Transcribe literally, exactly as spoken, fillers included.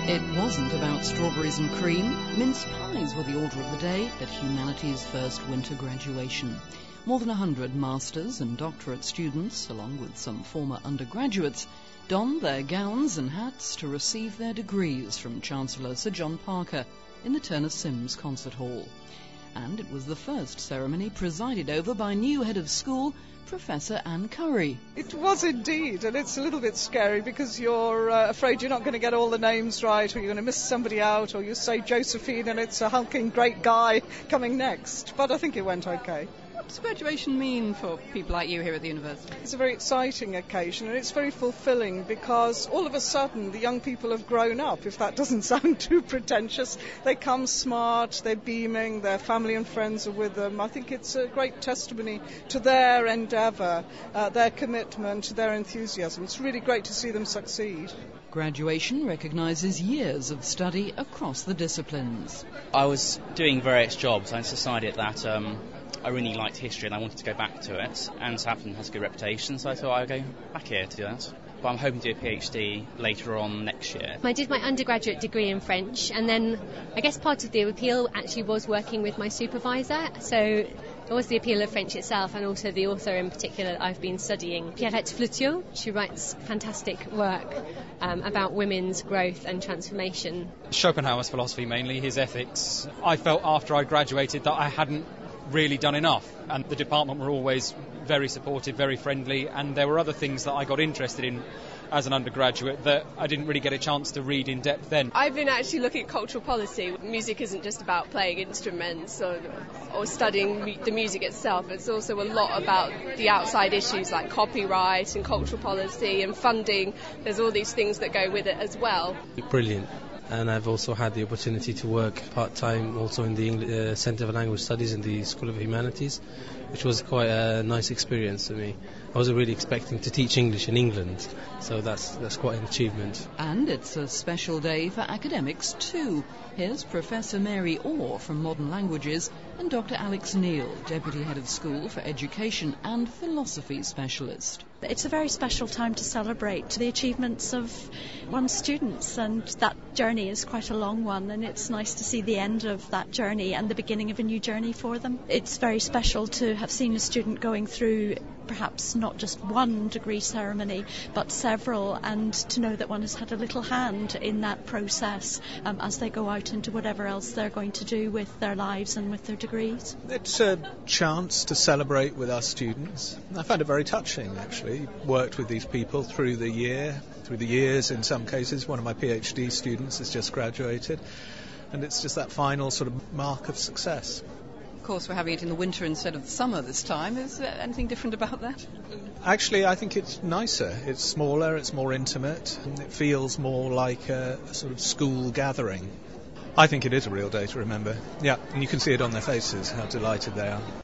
It wasn't about strawberries and cream. Mince pies were the order of the day at humanity's first winter graduation. More than a hundred masters and doctorate students, along with some former undergraduates, donned their gowns and hats to receive their degrees from Chancellor Sir John Parker in the Turner Sims Concert Hall. And it was the first ceremony presided over by new head of school, Professor Anne Curry. It was indeed, and it's a little bit scary because you're uh, afraid you're not going to get all the names right, or you're going to miss somebody out, or you say Josephine and it's a hulking great guy coming next. But I think it went okay. What does graduation mean for people like you here at the university? It's a very exciting occasion, and it's very fulfilling because all of a sudden the young people have grown up, if that doesn't sound too pretentious. They come smart, they're beaming, their family and friends are with them. I think it's a great testimony to their endeavour, uh, their commitment, their enthusiasm. It's really great to see them succeed. Graduation recognises years of study across the disciplines. I was doing various jobs and decided that um, I really liked history and I wanted to go back to it, and Southampton has a good reputation, so I thought I'd go back here to do that. But I'm hoping to do a PhD later on next year. I did my undergraduate degree in French, and then I guess part of the appeal actually was working with my supervisor, so there was the appeal of French itself and also the author in particular that I've been studying, Pierrette Fleutiaux. She writes fantastic work um, about women's growth and transformation. Schopenhauer's philosophy mainly, his ethics. I felt after I graduated that I hadn't really done enough, and the department were always very supportive, very friendly, and there were other things that I got interested in as an undergraduate that I didn't really get a chance to read in depth then. I've been actually looking at cultural policy. Music isn't just about playing instruments or, or studying mu- the music itself. It's also a lot about the outside issues like copyright and cultural policy and funding. There's all these things that go with it as well. Brilliant. And I've also had the opportunity to work part-time also in the English, uh, Centre for Language Studies in the School of Humanities, which was quite a nice experience for me. I wasn't really expecting to teach English in England, so that's that's quite an achievement. And it's a special day for academics too. Here's Professor Mary Orr from Modern Languages and Doctor Alex Neil, Deputy Head of School for Education and Philosophy Specialist. It's a very special time to celebrate the achievements of one's students, and that journey is quite a long one, and it's nice to see the end of that journey and the beginning of a new journey for them. It's very special to have seen a student going through perhaps not just one degree ceremony but several, and to know that one has had a little hand in that process um, as they go out into whatever else they're going to do with their lives and with their degrees. It's a chance to celebrate with our students. I found it very touching, actually. Worked with these people through the year, through the years in some cases. One of my PhD students has just graduated, and it's just that final sort of mark of success. Of course, we're having it in the winter instead of the summer this time. Is there anything different about that? Actually, I think it's nicer. It's smaller, it's more intimate, and it feels more like a, a sort of school gathering. I think it is a real day to remember. Yeah, and you can see it on their faces, how delighted they are.